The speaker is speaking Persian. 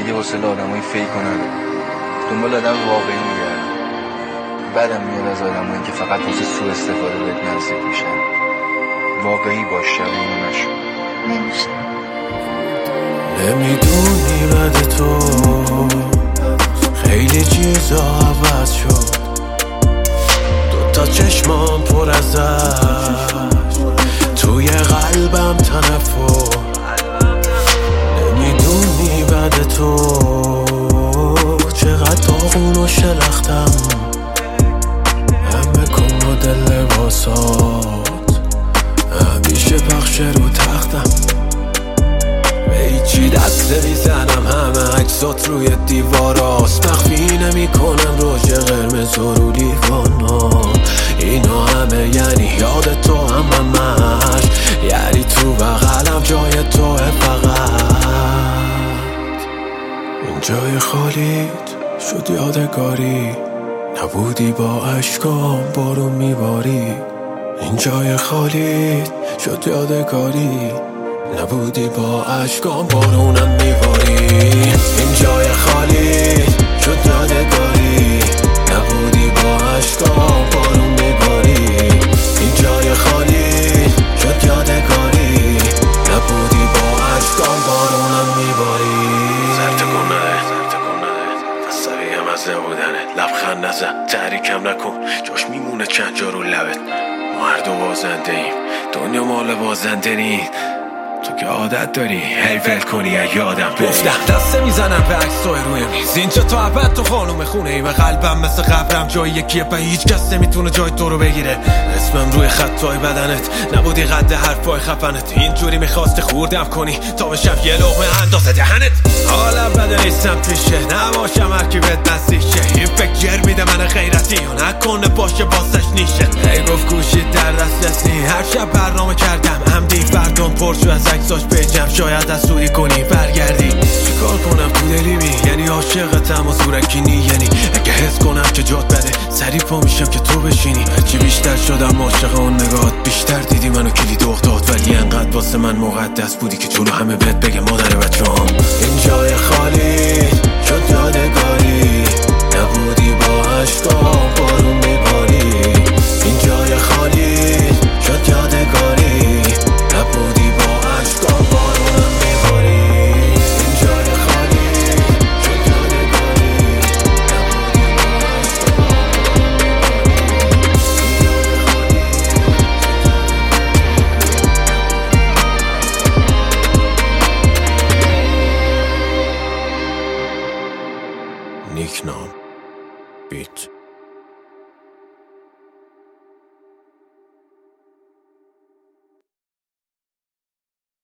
دیگه حوصله آدمای فیک رو ندارم. دنبال آدم واقعی میگردم. بعدم میاد از آدمایی که فقط واسه سوء استفاده بهت نزدیک میشن. واقعی باش، شبیه نشو. نمیشه. نمیدونی بعد تو خیلی چیزا عوض شد. دوتا چشمام پر از اشک، توی قلبم تنفر. نمیدونی بعد تو چقدر داغون و شلختم. همه کمد لباسات همیشه پخش رو تختم. به هیچی دست میزنم، همه عکسات روی دیواراست. مخفی نمی کنم روژ قرمز رو لیوانا. اینا همه یعنی یاد تو، همش یعنی تو بغلم جای توه. فقط این جای خالیت شد یادگاری، نبودی با عشقام بارون میباری. این جای خالیت شد یادگاری، نبودی با عشقام بارونم میباری. این جای خالی شد یادگاری، نبودی با عشقام بارون میباری. این جای خالی شد یادگاری، نبودی با عشقام بارونم میباری. سرتکونه فسوی هم از نبودنه، لبخند نزن، تحریکم نکن، جاش میمونه چند جا رو لبت. ما هر دو بازنده ایم، دنیا مال بازنده نیست. تو که عادت داری هی ول کنی یادم گفتم. دسته میزنم به عکسای روی میز، اینجا تا ابد تو خانوم خونه ای. به قلبم مثل قبرم جای یکیه و هیچ کس نمیتونه جای تو رو بگیره. اسمم روی خطای بدنت، نبودی قد حرفای خفنت. اینجوری میخواستی خوردم کنی تا بشم یه لقمه اندازه دهنت. حالا بده نیستم پیشه، نباشم هرکی بهت نزدیشه. این فکر جر میده من غیرتی و نکنه باشه باسش نیشه. هی گفت گوشید در دست نی، هر شب برنامه کردم عمدی فردام پرشو از عکساش بجم. شاید از سوری کنی برگردی، چیکار کنم تو دلی بی؟ یعنی عاشقتم و زورکی یعنی اگه حس کنم که جات بده سری پا میشم که تو بشینی. هرچی بیشتر شدم عاشق اون نگات، بیشتر دیدی منو کلید افتاد. ولی انقدر واسه من مقدس بودی که جلو همه بهت بگم مادر بچه‌ام. این جای خالی شد یادگاری، نبودی با عشقام بارون میباری. این جای خالی شد یادگاری، نبودی با عشقام بارونم میباری. این جای خالی شد یادگاری، نبودی با عشقام. نیکنام بیت